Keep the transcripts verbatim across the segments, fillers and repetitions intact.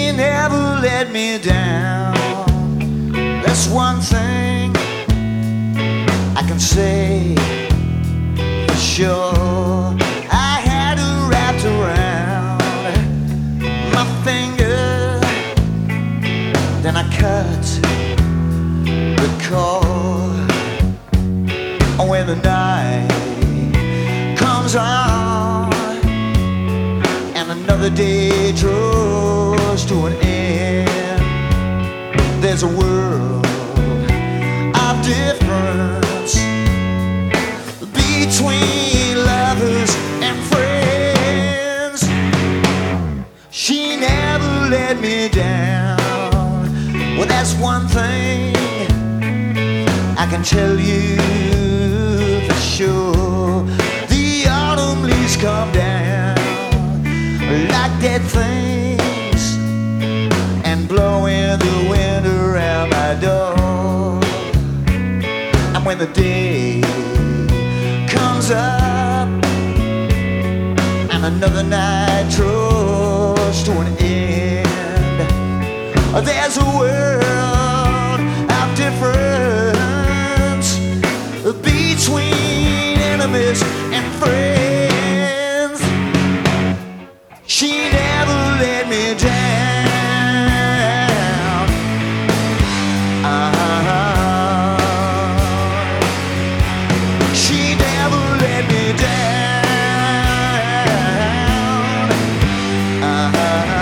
She never let me down. That's one thing I can say for sure. I had her wrapped around my finger, then I cut the cord. When the night comes on and another day draws to an end, there's a world of difference between lovers and friends. She never let me down. Well, that's one thing I can tell you for sure. The autumn leaves come down like dead things and blowing the wind around my door. And when the day comes up and another night draws to an end, there's a world of difference between enemies and friends. She never let me down. uh-huh. She never let me down. uh-huh.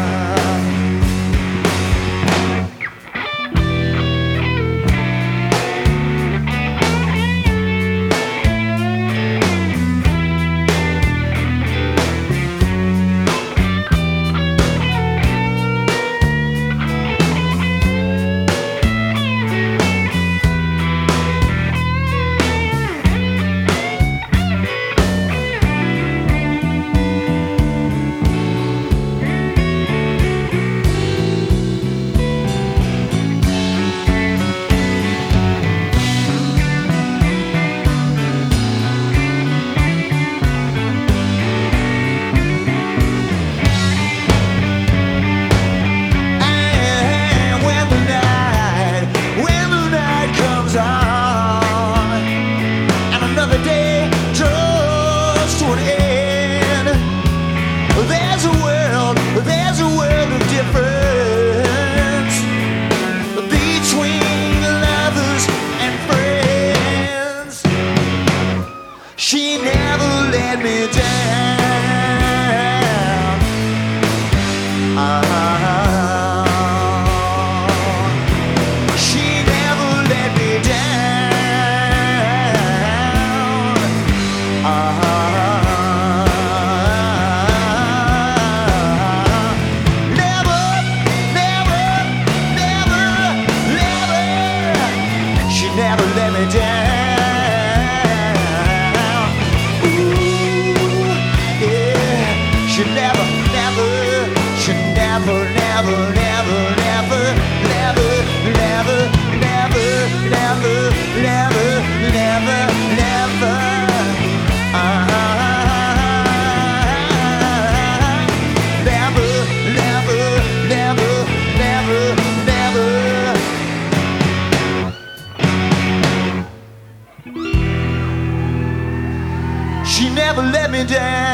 There's a world, there's a world of difference between lovers and friends. She never let me down. uh-huh. She never let me down. uh-huh. Never let me down. Ooh, yeah. She never, never, she never, never, never, never, never, never, never, never, never, never, never. Uh-huh. Never, never, never, never, never. She never let me down.